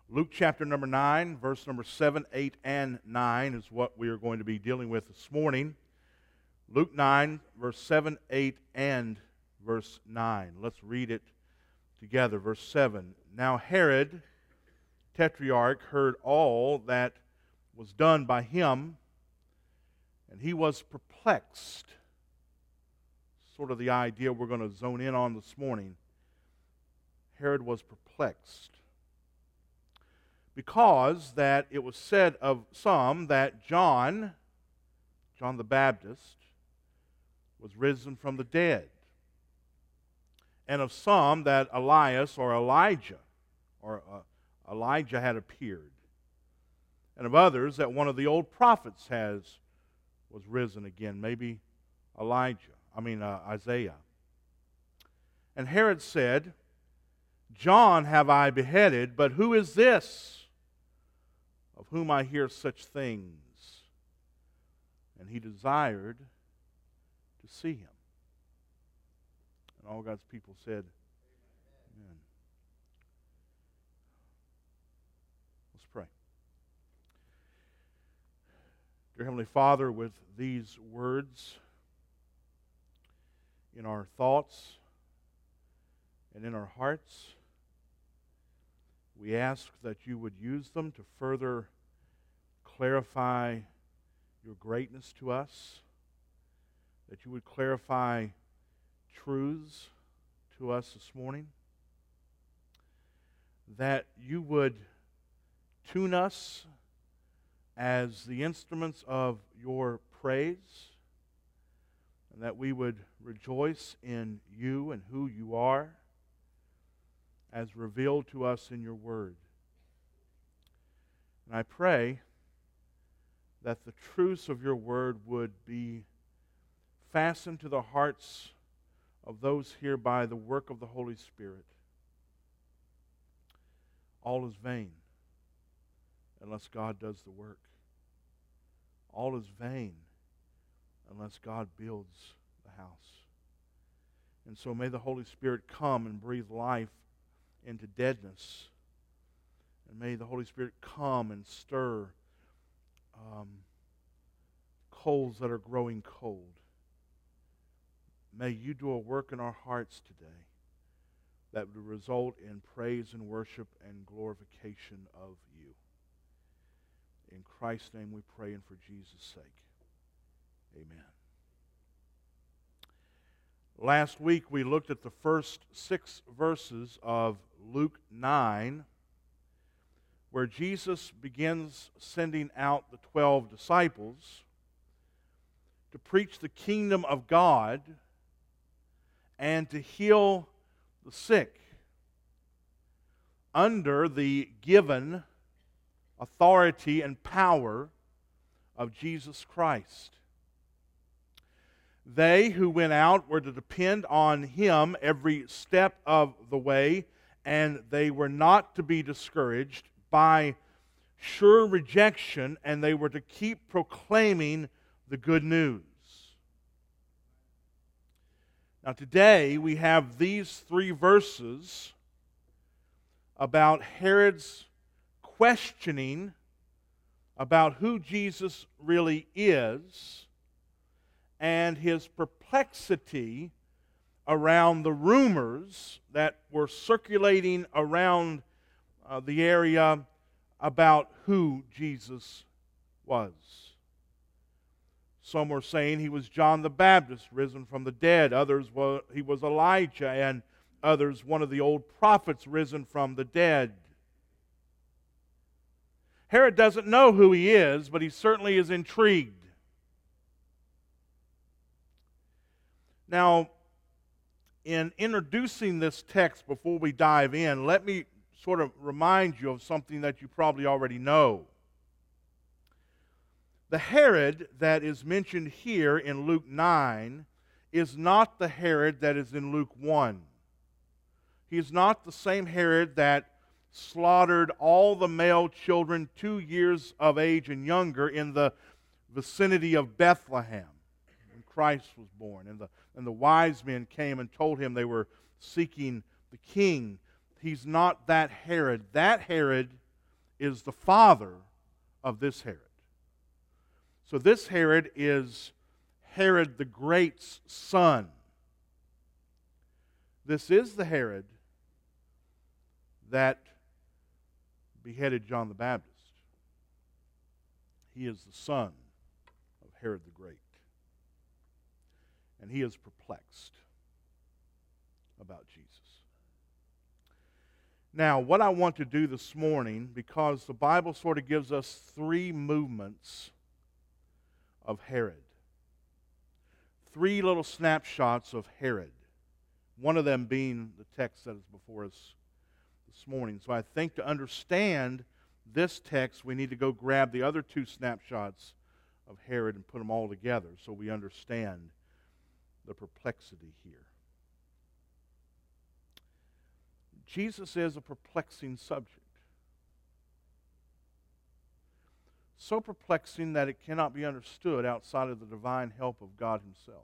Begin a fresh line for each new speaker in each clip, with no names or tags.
Luke chapter number 9, verse number 7, 8, and 9 is what we are going to be dealing with this morning. Luke 9, verse 7, 8, and verse 9. Let's read it together. Verse 7. Now Herod, tetrarch, heard all that was done by him, and he was perplexed. Sort of the idea we're going to zone in on this morning. Herod was perplexed, because that it was said of some that John the Baptist, was risen from the dead, and of some that Elias or Elijah had appeared, and of others that one of the old prophets was risen again, maybe Isaiah. And Herod said, John have I beheaded, but who is this of whom I hear such things? And he desired to see him. And all God's people said, Amen. Let's pray. Dear Heavenly Father, with these words in our thoughts and in our hearts, we ask that you would use them to further clarify your greatness to us, that you would clarify truths to us this morning, that you would tune us as the instruments of your praise, and that we would rejoice in you and who you are as revealed to us in your word. And I pray that the truths of your word would be fastened to the hearts of those here by the work of the Holy Spirit. All is vain unless God does the work. All is vain unless God builds the house. And so may the Holy Spirit come and breathe life into deadness. And may the Holy Spirit come and stir coals that are growing cold. May you do a work in our hearts today that would result in praise and worship and glorification of you. In Christ's name we pray, and for Jesus' sake. Amen. Last week we looked at the first 6 verses of Luke 9, where Jesus begins sending out the 12 disciples to preach the kingdom of God and to heal the sick under the given authority and power of Jesus Christ. They who went out were to depend on Him every step of the way, and they were not to be discouraged by sure rejection, and they were to keep proclaiming the good news. Now today we have these 3 verses about Herod's questioning about who Jesus really is, and his perplexity around the rumors that were circulating around the area about who Jesus was. Some were saying he was John the Baptist, risen from the dead. Others he was Elijah, and others one of the old prophets risen from the dead. Herod doesn't know who he is, but he certainly is intrigued. Now, in introducing this text before we dive in, let me sort of remind you of something that you probably already know. The Herod that is mentioned here in Luke 9 is not the Herod that is in Luke 1. He is not the same Herod that slaughtered all the male children 2 years of age and younger in the vicinity of Bethlehem when Christ was born. And the wise men came and told him they were seeking the king. He's not that Herod. That Herod is the father of this Herod. So this Herod is Herod the Great's son. This is the Herod that beheaded John the Baptist. He is the son of Herod the Great. And he is perplexed about Jesus. Now, what I want to do this morning, because the Bible sort of gives us three movements of Herod. Three little snapshots of Herod. One of them being the text that is before us this morning. So I think to understand this text, we need to go grab the other two snapshots of Herod and put them all together so we understand the perplexity here. Jesus is a perplexing subject. So perplexing that it cannot be understood outside of the divine help of God Himself.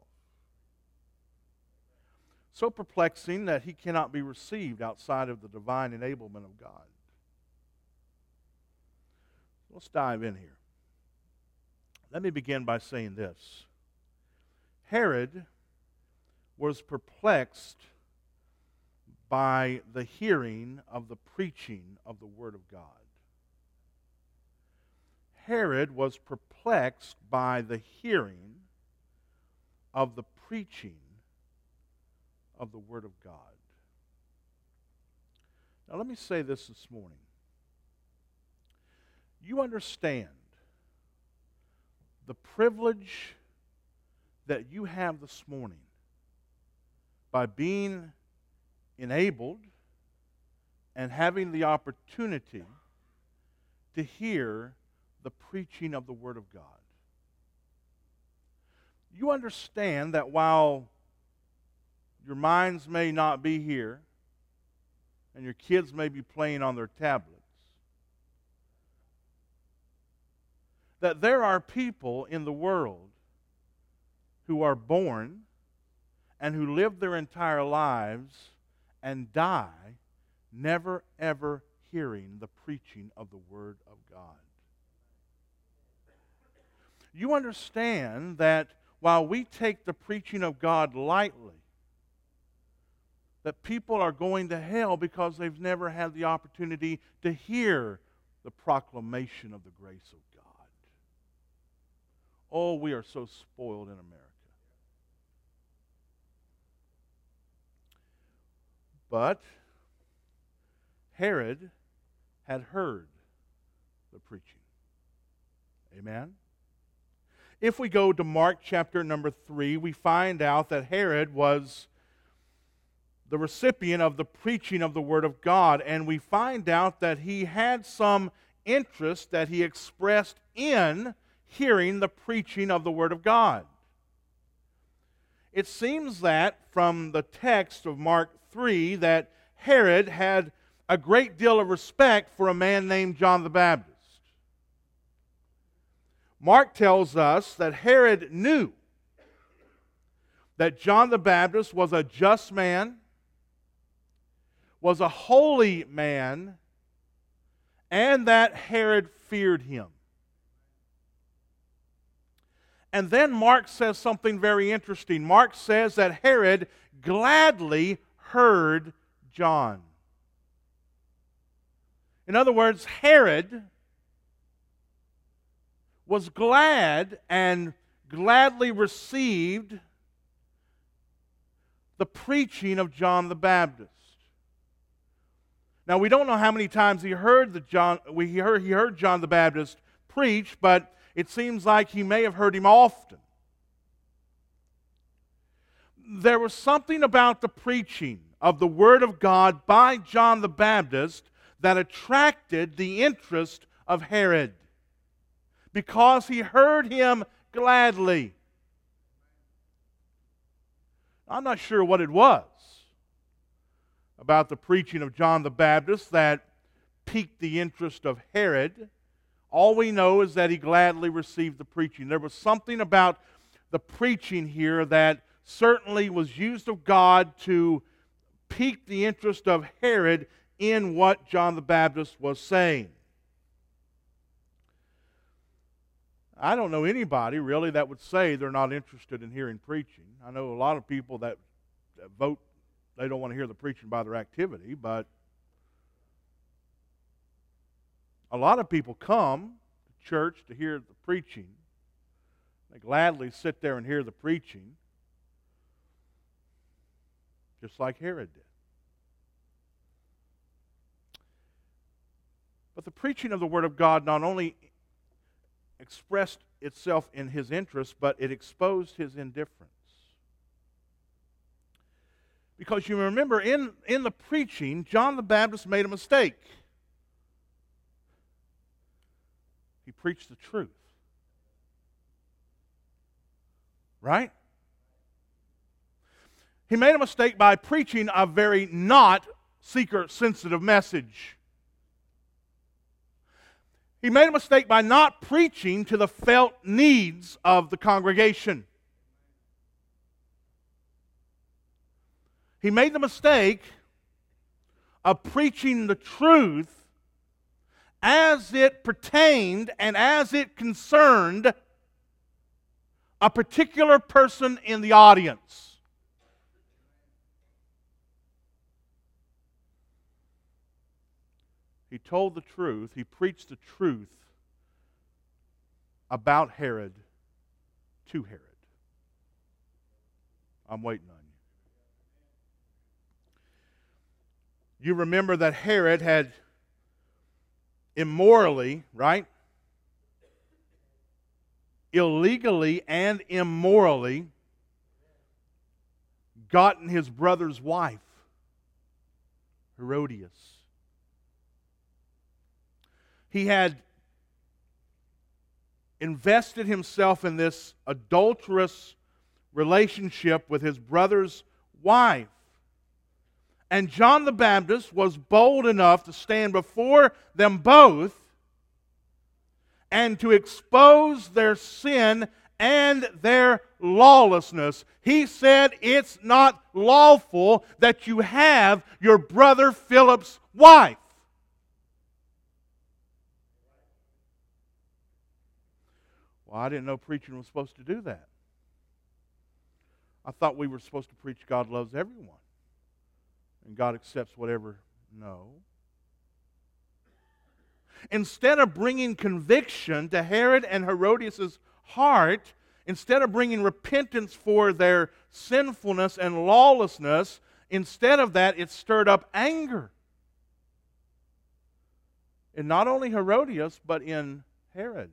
So perplexing that He cannot be received outside of the divine enablement of God. Let's dive in here. Let me begin by saying this. Herod was perplexed by the hearing of the preaching of the Word of God. Herod was perplexed by the hearing of the preaching of the Word of God. Now let me say this morning. You understand the privilege that you have this morning by being enabled and having the opportunity to hear the preaching of the Word of God. You understand that while your minds may not be here and your kids may be playing on their tablets, that there are people in the world who are born and who live their entire lives and die never ever hearing the preaching of the Word of God. You understand that while we take the preaching of God lightly, that people are going to hell because they've never had the opportunity to hear the proclamation of the grace of God. Oh, we are so spoiled in America. But Herod had heard the preaching. Amen? If we go to Mark chapter number 3, we find out that Herod was the recipient of the preaching of the Word of God, and we find out that he had some interest that he expressed in hearing the preaching of the Word of God. It seems that from the text of Mark 3 that Herod had a great deal of respect for a man named John the Baptist. Mark tells us that Herod knew that John the Baptist was a just man, was a holy man, and that Herod feared him. And then Mark says something very interesting. Mark says that Herod gladly heard John. In other words, Herod was glad and gladly received the preaching of John the Baptist. Now, we don't know how many times he heard John the Baptist preach, but it seems like he may have heard him often. There was something about the preaching of the Word of God by John the Baptist that attracted the interest of Herod, because he heard him gladly. I'm not sure what it was about the preaching of John the Baptist that piqued the interest of Herod. All we know is that he gladly received the preaching. There was something about the preaching here that certainly was used of God to pique the interest of Herod in what John the Baptist was saying. I don't know anybody really that would say they're not interested in hearing preaching. I know a lot of people that vote they don't want to hear the preaching by their activity, but a lot of people come to church to hear the preaching. They gladly sit there and hear the preaching, just like Herod did. But the preaching of the Word of God not only expressed itself in his interest, but it exposed his indifference. Because you remember, in the preaching, John the Baptist made a mistake. He preached the truth. Right? He made a mistake by preaching a very not seeker-sensitive message. He made a mistake by not preaching to the felt needs of the congregation. He made the mistake of preaching the truth as it pertained and as it concerned a particular person in the audience. He told the truth, he preached the truth about Herod to Herod. I'm waiting on you. You remember that Herod had immorally, right? Illegally and immorally gotten his brother's wife, Herodias. He had invested himself in this adulterous relationship with his brother's wife. And John the Baptist was bold enough to stand before them both and to expose their sin and their lawlessness. He said, it's not lawful that you have your brother Philip's wife. Well, I didn't know preaching was supposed to do that. I thought we were supposed to preach God loves everyone. And God accepts whatever. No. Instead of bringing conviction to Herod and Herodias' heart, instead of bringing repentance for their sinfulness and lawlessness, instead of that, it stirred up anger. And not only Herodias, but in Herod.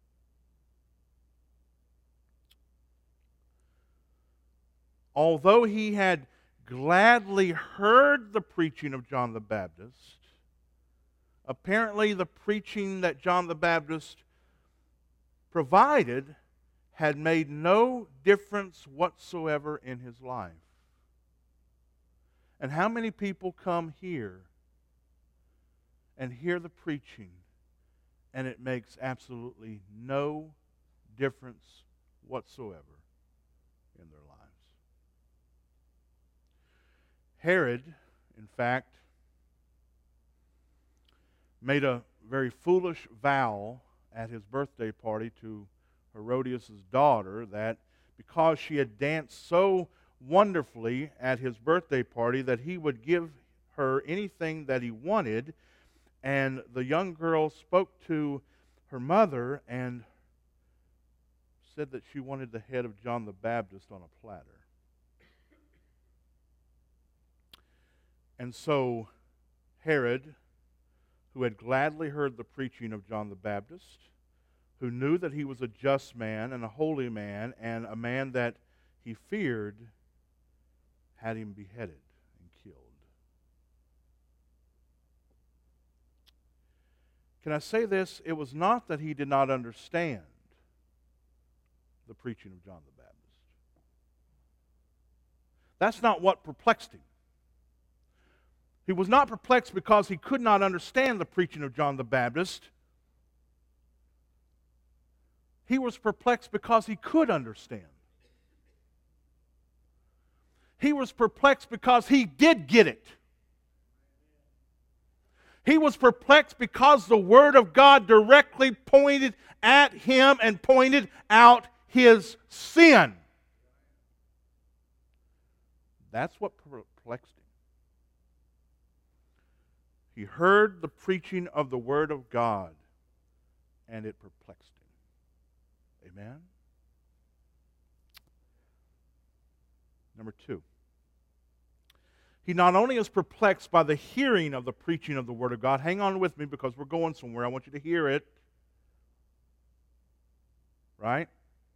Although he had gladly heard the preaching of John the Baptist, apparently the preaching that John the Baptist provided had made no difference whatsoever in his life. And how many people come here and hear the preaching and it makes absolutely no difference whatsoever in their lives? Herod, in fact, made a very foolish vow at his birthday party to Herodias' daughter that because she had danced so wonderfully at his birthday party that he would give her anything that he wanted. And the young girl spoke to her mother and said that she wanted the head of John the Baptist on a platter. And so Herod, who had gladly heard the preaching of John the Baptist, who knew that he was a just man and a holy man and a man that he feared, had him beheaded and killed. Can I say this? It was not that he did not understand the preaching of John the Baptist. That's not what perplexed him. He was not perplexed because he could not understand the preaching of John the Baptist. He was perplexed because he could understand. He was perplexed because he did get it. He was perplexed because the Word of God directly pointed at him and pointed out his sin. That's what perplexed him. He heard the preaching of the Word of God, and it perplexed him. Amen? Number 2. He not only is perplexed by the hearing of the preaching of the Word of God. Hang on with me because we're going somewhere. I want you to hear it. Right?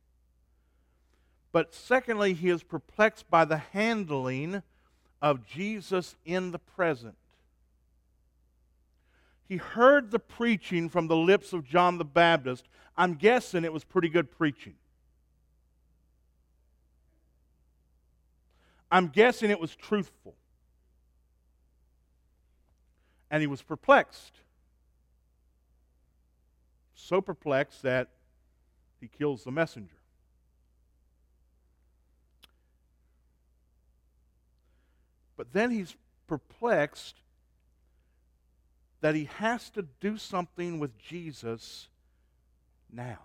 But secondly, he is perplexed by the handling of Jesus in the present. He heard the preaching from the lips of John the Baptist. I'm guessing it was pretty good preaching. I'm guessing it was truthful. And he was perplexed. So perplexed that he kills the messenger. But then he's perplexed that he has to do something with Jesus now.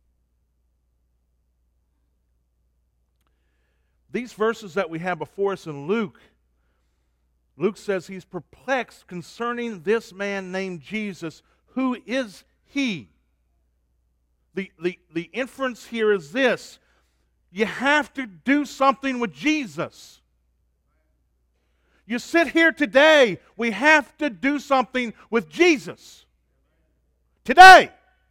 These verses that we have before us in Luke says he's perplexed concerning this man named Jesus. Who is he? The inference here is this: you have to do something with Jesus. You sit here today, we have to do something with Jesus. Today.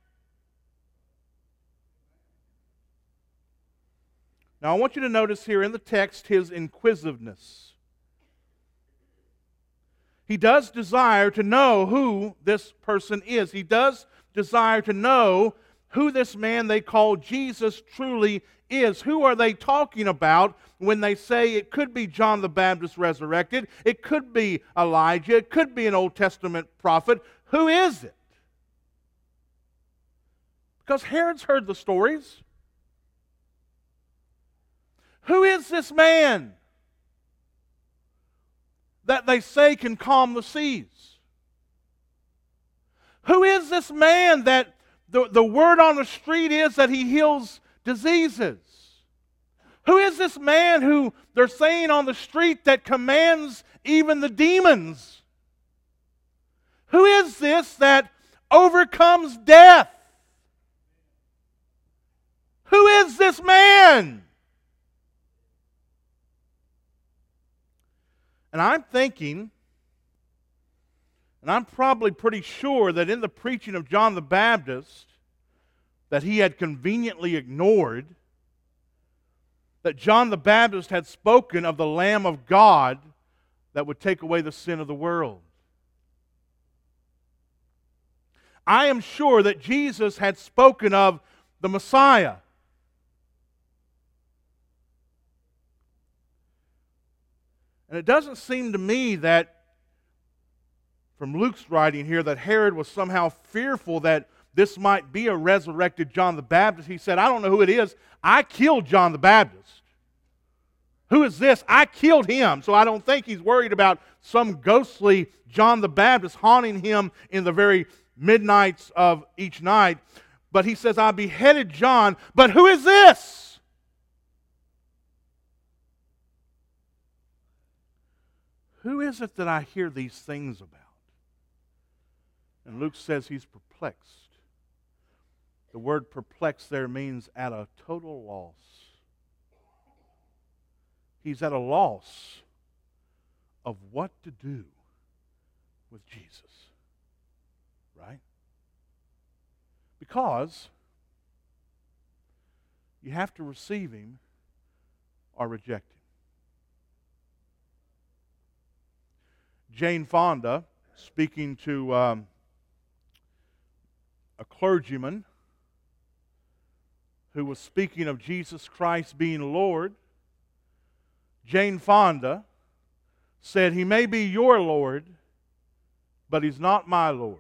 Now I want you to notice here in the text his inquisitiveness. He does desire to know who this person is. He does desire to know who this man they call Jesus truly is. Who are they talking about when they say it could be John the Baptist resurrected? It could be Elijah. It could be an Old Testament prophet. Who is it? Because Herod's heard the stories. Who is this man that they say can calm the seas? Who is this man that the word on the street is that he heals diseases? Who is this man who they're saying on the street that commands even the demons? Who is this that overcomes death? Who is this man? And I'm thinking, and I'm probably pretty sure that in the preaching of John the Baptist that he had conveniently ignored, that John the Baptist had spoken of the Lamb of God that would take away the sin of the world. I am sure that Jesus had spoken of the Messiah. And it doesn't seem to me that, from Luke's writing here, that Herod was somehow fearful that this might be a resurrected John the Baptist. He said, I don't know who it is. I killed John the Baptist. Who is this? I killed him. So I don't think he's worried about some ghostly John the Baptist haunting him in the very midnights of each night. But he says, I beheaded John. But who is this? Who is it that I hear these things about? And Luke says he's perplexed. The word perplexed there means at a total loss. He's at a loss of what to do with Jesus. Right? Because you have to receive him or reject him. Jane Fonda, speaking to a clergyman who was speaking of Jesus Christ being Lord, Jane Fonda said, he may be your Lord, but he's not my Lord.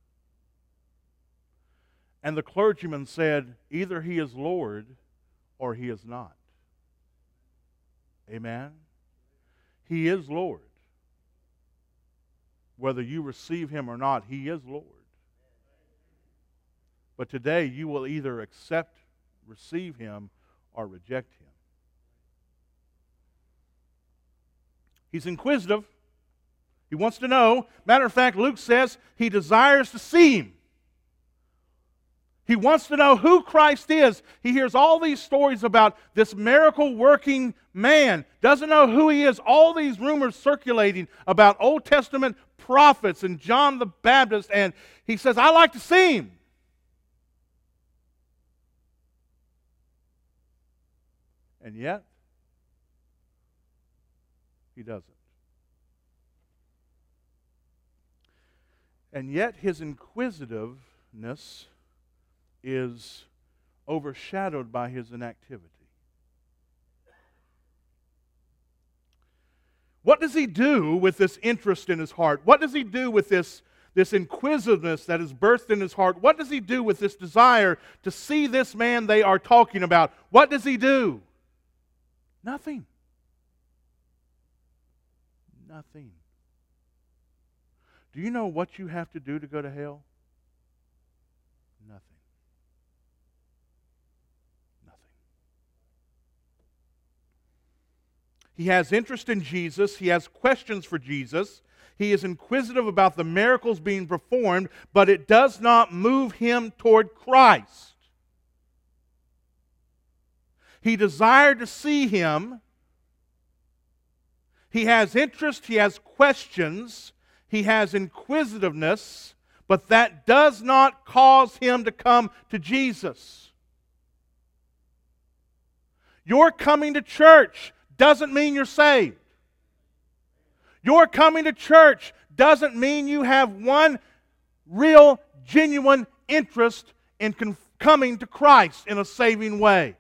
And the clergyman said, either he is Lord or he is not. Amen? He is Lord. whether you receive Him or not, He is Lord. But today you will either accept, receive Him, or reject Him. He's inquisitive. He wants to know. Matter of fact, Luke says he desires to see Him. He wants to know who Christ is. He hears all these stories about this miracle-working man. Doesn't know who He is. All these rumors circulating about Old Testament prophets and John the Baptist. And he says, "I'd like to see Him." And yet, he doesn't. And yet his inquisitiveness is overshadowed by his inactivity. What does he do with this interest in his heart? What does he do with this inquisitiveness that is birthed in his heart? What does he do with this desire to see this man they are talking about? What does he do? Nothing. Nothing. Do you know what you have to do to go to hell? Nothing. Nothing. He has interest in Jesus. He has questions for Jesus. He is inquisitive about the miracles being performed, but it does not move him toward Christ. He desired to see Him. He has interest, he has questions, he has inquisitiveness, but that does not cause him to come to Jesus. Your coming to church doesn't mean you're saved. Your coming to church doesn't mean you have one real, genuine interest in coming to Christ in a saving way.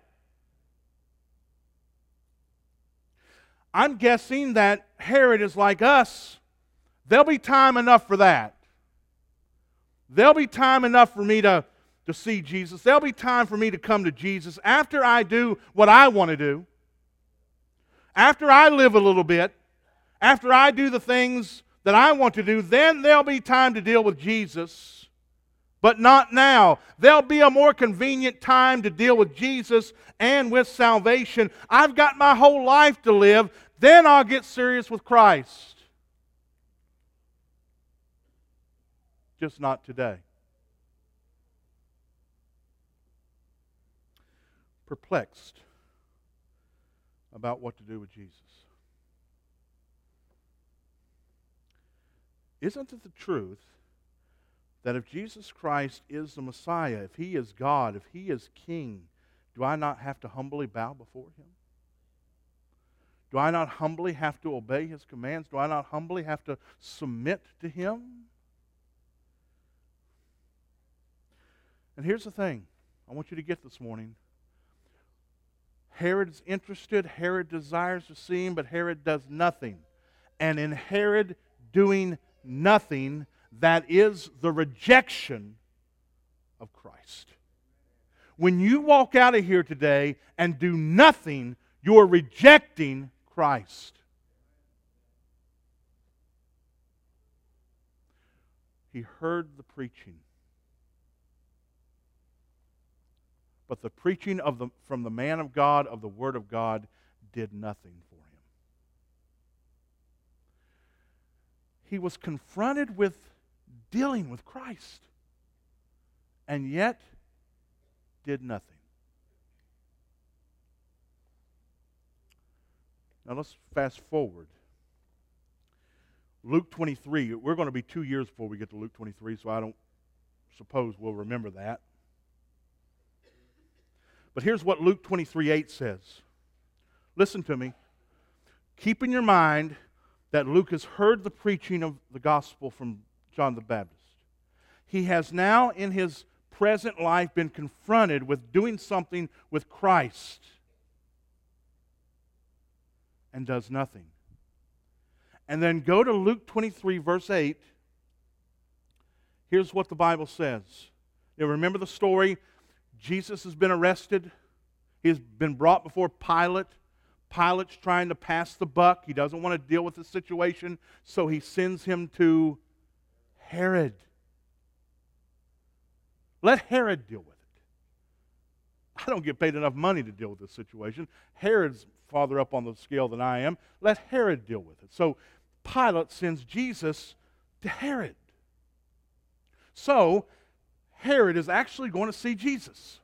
I'm guessing that Herod is like us. There'll be time enough for that. There'll be time enough for me to see Jesus. There'll be time for me to come to Jesus after I do what I want to do. After I live a little bit. After I do the things that I want to do, then there'll be time to deal with Jesus. But not now. There'll be a more convenient time to deal with Jesus and with salvation. I've got my whole life to live. Then I'll get serious with Christ. Just not today. Perplexed about what to do with Jesus. Isn't it the truth that if Jesus Christ is the Messiah, if He is God, if He is King, do I not have to humbly bow before Him? Do I not humbly have to obey His commands? Do I not humbly have to submit to Him? And here's the thing I want you to get this morning. Herod is interested, Herod desires to see Him, but Herod does nothing. And in Herod doing nothing, that is the rejection of Christ. When you walk out of here today and do nothing, you're rejecting Christ. He heard the preaching. But the preaching from the man of God, of the Word of God, did nothing for him. He was confronted with dealing with Christ, and yet did nothing. Now let's fast forward. Luke 23. We're going to be 2 years before we get to Luke 23, so I don't suppose we'll remember that. But here's what Luke 23:8 says. Listen to me. Keep in your mind that Luke has heard the preaching of the gospel from John the Baptist. He has now in his present life been confronted with doing something with Christ and does nothing. And then go to Luke 23 verse 8. Here's what the Bible says. You remember the story? Jesus has been arrested. He's been brought before Pilate. Pilate's trying to pass the buck. He doesn't want to deal with the situation, so he sends him to Herod. Let Herod deal with it. I don't get paid enough money to deal with this situation. Herod's farther up on the scale than I am. Let Herod deal with it. So Pilate sends Jesus to Herod. So Herod is actually going to see Jesus.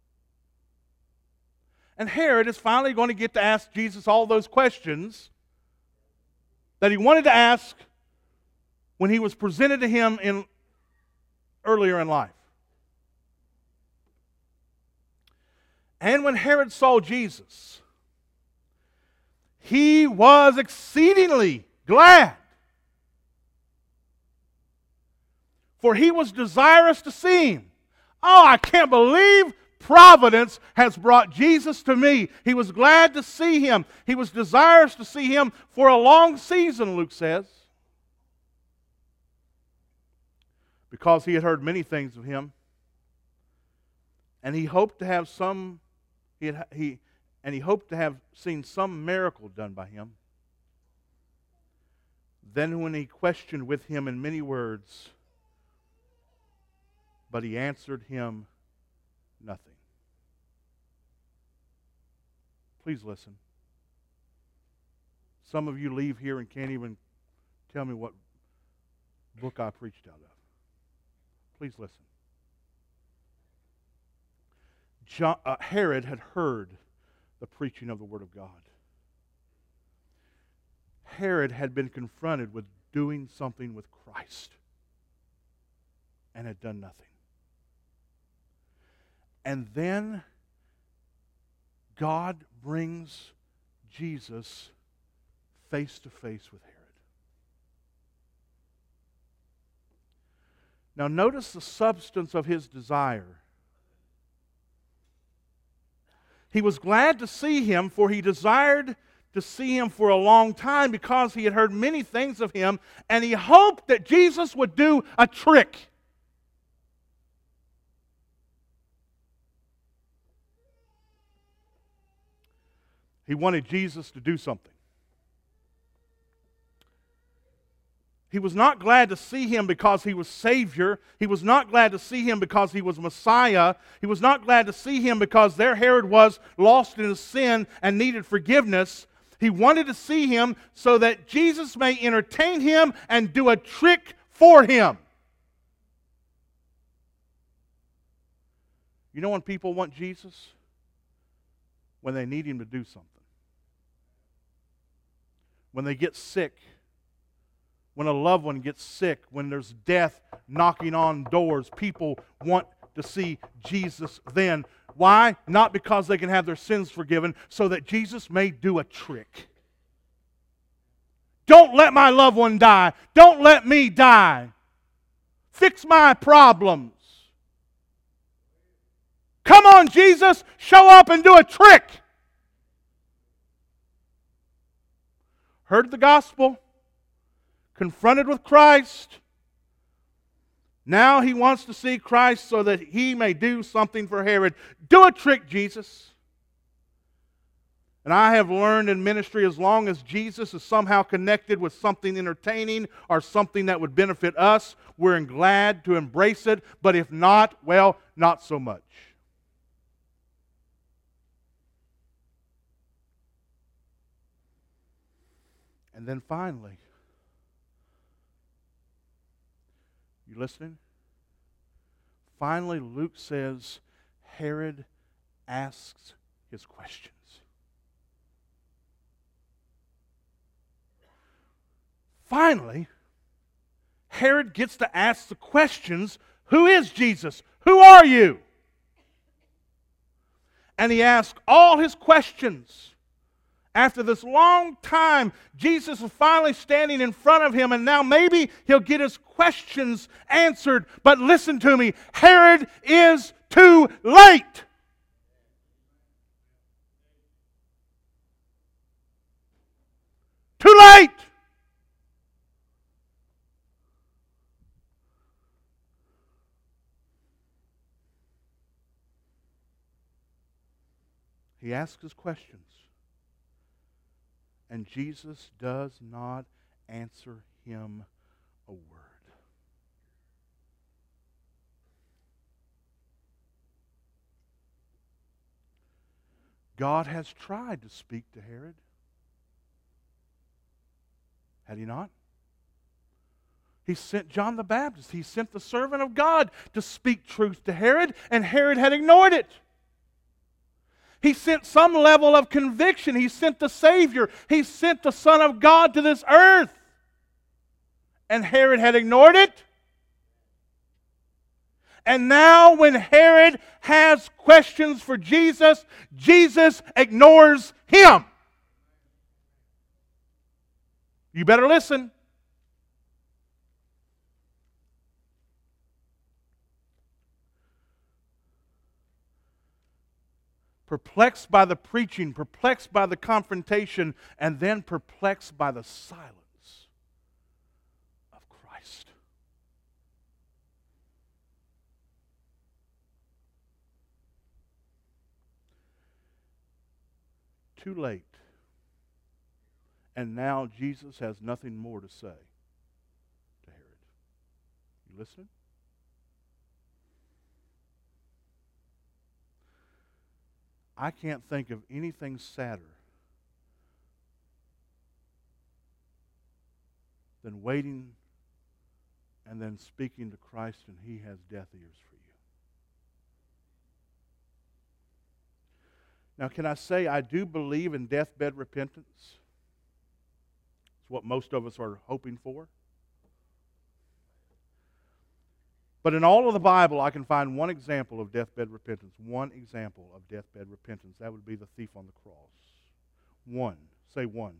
And Herod is finally going to get to ask Jesus all those questions that he wanted to ask when he was presented to him earlier in life. And when Herod saw Jesus, he was exceedingly glad, for he was desirous to see him. Oh, I can't believe providence has brought Jesus to me. He was glad to see him. He was desirous to see him for a long season, Luke says, because he had heard many things of him, and he hoped to have seen some miracle done by him. Then when he questioned with him in many words, but he answered him nothing. Please listen. Some of you leave here and can't even tell me what book I preached out of. Please listen. Herod had heard the preaching of the Word of God. Herod had been confronted with doing something with Christ and had done nothing. And then God brings Jesus face to face with Herod. Now notice the substance of his desire. He was glad to see him, for he desired to see him for a long time because he had heard many things of him, and he hoped that Jesus would do a trick. He wanted Jesus to do something. He was not glad to see him because he was Savior. He was not glad to see him because he was Messiah. He was not glad to see him because their Herod was lost in his sin and needed forgiveness. He wanted to see him so that Jesus may entertain him and do a trick for him. You know when people want Jesus? When they need him to do something. When they get sick. When a loved one gets sick, when there's death knocking on doors, people want to see Jesus then. Why? Not because they can have their sins forgiven, so that Jesus may do a trick. Don't let my loved one die. Don't let me die. Fix my problems. Come on, Jesus, show up and do a trick. Heard the gospel. Confronted with Christ. Now he wants to see Christ so that he may do something for Herod. Do a trick, Jesus. And I have learned in ministry, as long as Jesus is somehow connected with something entertaining or something that would benefit us, we're glad to embrace it. But if not, well, not so much. And then finally, you listening? Finally, Luke says, Herod asks his questions. Finally, Herod gets to ask the questions, who is Jesus? Who are you? And he asks all his questions. After this long time, Jesus is finally standing in front of him, and now maybe he'll get his questions answered. But listen to me, Herod is too late. Too late. He asks his questions. And Jesus does not answer him a word. God has tried to speak to Herod. Had he not? He sent John the Baptist. He sent the servant of God to speak truth to Herod, and Herod had ignored it. He sent some level of conviction. He sent the Savior. He sent the Son of God to this earth. And Herod had ignored it. And now when Herod has questions for Jesus, Jesus ignores him. You better listen. Perplexed by the preaching, perplexed by the confrontation, and then perplexed by the silence of Christ. Too late. And now Jesus has nothing more to say to Herod. You listening? I can't think of anything sadder than waiting and then speaking to Christ and He has deaf ears for you. Now, can I say I do believe in deathbed repentance? It's what most of us are hoping for. But in all of the Bible, I can find one example of deathbed repentance. One example of deathbed repentance. That would be the thief on the cross. One. Say one.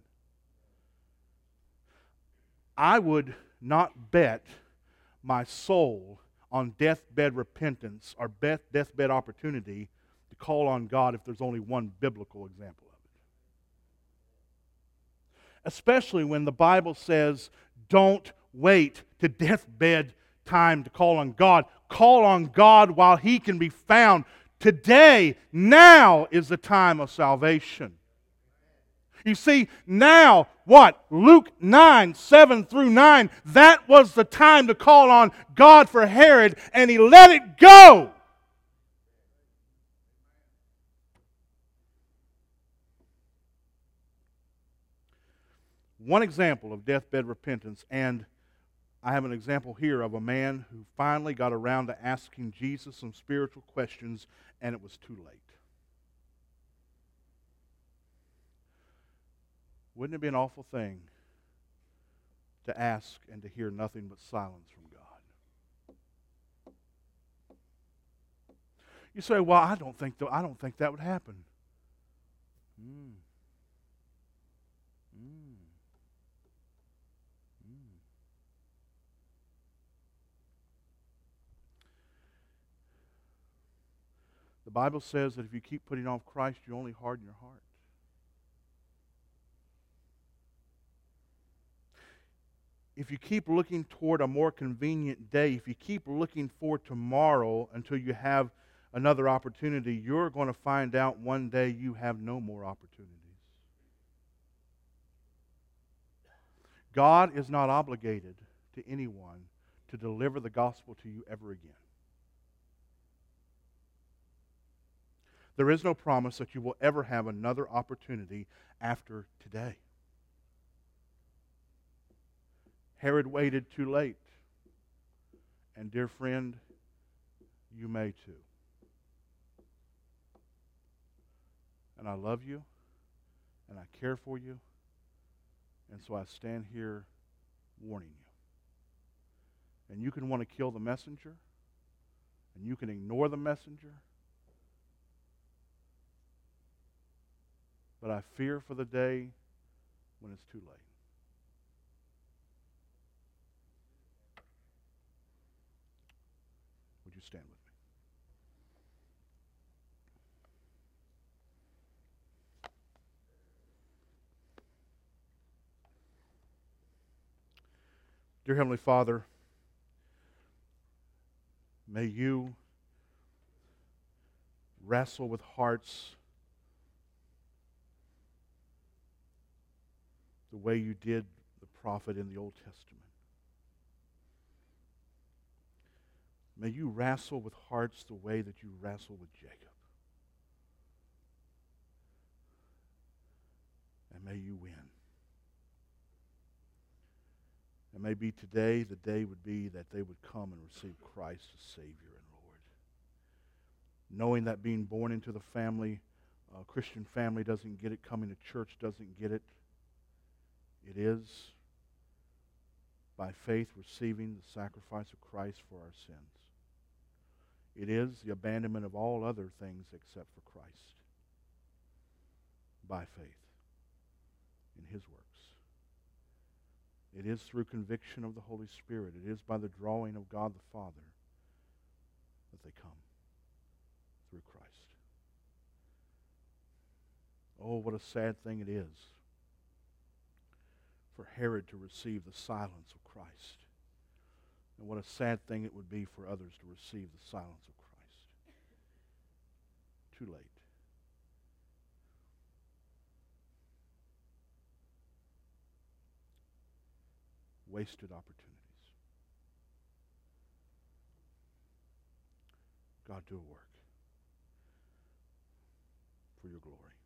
I would not bet my soul on deathbed repentance or deathbed opportunity to call on God if there's only one biblical example of it. Especially when the Bible says, don't wait to deathbed time to call on God. Call on God while He can be found. Today, now is the time of salvation. You see, now, what? Luke 9, 7 through 9, that was the time to call on God for Herod, and he let it go. One example of deathbed repentance, and I have an example here of a man who finally got around to asking Jesus some spiritual questions, and it was too late. Wouldn't it be an awful thing to ask and to hear nothing but silence from God? You say, well, I don't think that would happen. The Bible says that if you keep putting off Christ, you only harden your heart. If you keep looking toward a more convenient day, if you keep looking for tomorrow until you have another opportunity, you're going to find out one day you have no more opportunities. God is not obligated to anyone to deliver the gospel to you ever again. There is no promise that you will ever have another opportunity after today. Herod waited too late. And dear friend, you may too. And I love you, and I care for you, and so I stand here warning you. And you can want to kill the messenger, and you can ignore the messenger, but I fear for the day when it's too late. Would you stand with me? Dear Heavenly Father, may you wrestle with hearts the way you did the prophet in the Old Testament. May you wrestle with hearts the way that you wrestle with Jacob. and may you win. And maybe today the day would be that they would come and receive Christ as Savior and Lord. Knowing that being born into the family, Christian family doesn't get it, coming to church doesn't get it. It is by faith receiving the sacrifice of Christ for our sins. It is the abandonment of all other things except for Christ by faith in His works. It is through conviction of the Holy Spirit. It is by the drawing of God the Father that they come through Christ. Oh, what a sad thing it is for Herod to receive the silence of Christ. And what a sad thing it would be for others to receive the silence of Christ. Too late. Wasted opportunities. God, do a work for your glory.